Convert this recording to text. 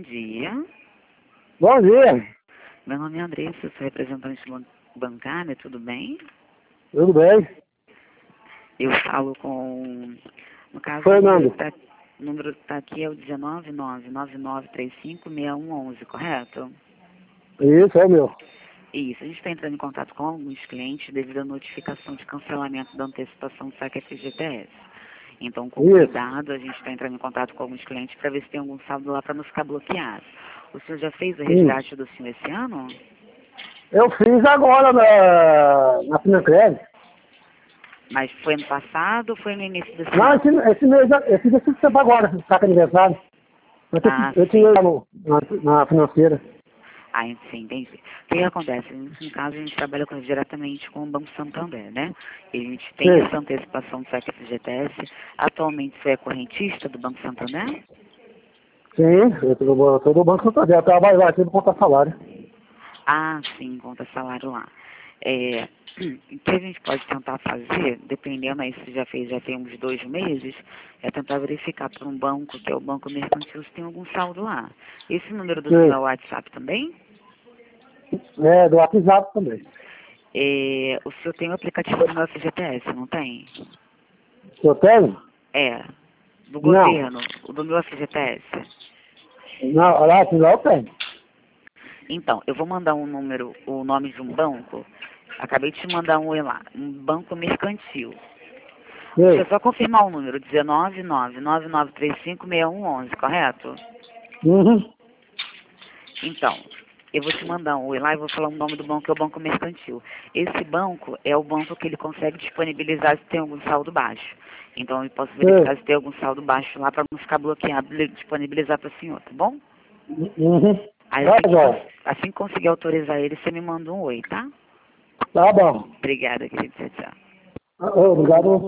dia. Bom dia. Meu nome é Andressa, sou representante bancária, tudo bem? Tudo bem? Eu falo com... No caso, Fernando. o número que está aqui é o 19999356111, correto? Isso, é o meu. Isso, a gente está entrando em contato com alguns clientes devido à notificação de cancelamento da antecipação do saque FGTS. Então, com Isso. cuidado, a gente está entrando em contato com alguns clientes para ver se tem algum saldo lá para não ficar bloqueado. O senhor já fez o resgate do senhor esse ano? Eu fiz agora na Financred. Mas foi ano passado ou foi no início desse Não, ano? esse mês, eu fiz esse tempo agora, esse saco aniversário. Eu Sim. tinha lá na financeira. Ah, sim, entendi. O que acontece? No caso, a gente trabalha diretamente com o Banco Santander, né? E a gente tem Sim. essa antecipação do saque FGTS. Atualmente, você é correntista do Banco Santander? Sim, eu tô do Banco Santander. Eu trabalho lá, sempre conta salário. Ah, sim, conta salário lá. O que a gente pode tentar fazer, dependendo aí se já fez, já tem uns 2 meses, é tentar verificar por um banco, que é o Banco Mercantil, se tem algum saldo lá. Esse número do Sim. senhor é o WhatsApp também? É, do WhatsApp também. O senhor tem o aplicativo do meu FGTS, não tem? Eu tenho? É, do Não. governo, o do meu FGTS. Não, lá eu tenho. Então, eu vou mandar um número, o nome de um banco. Acabei de te mandar um lá, um banco mercantil. Deixa eu Sim. só confirmar o número, 19999356111, correto? Uhum. Então, eu vou te mandar um oi lá e vou falar o nome do banco, que é o Banco Mercantil. Esse banco é o banco que ele consegue disponibilizar se tem algum saldo baixo. Então, eu posso verificar se tem algum saldo baixo lá para não ficar bloqueado e disponibilizar para o senhor, tá bom? Uhum. Aí, Tá, Joia. assim que conseguir autorizar ele, você me manda um oi, tá? Tá bom. Obrigada, querido. Tchau, tchau. Obrigado.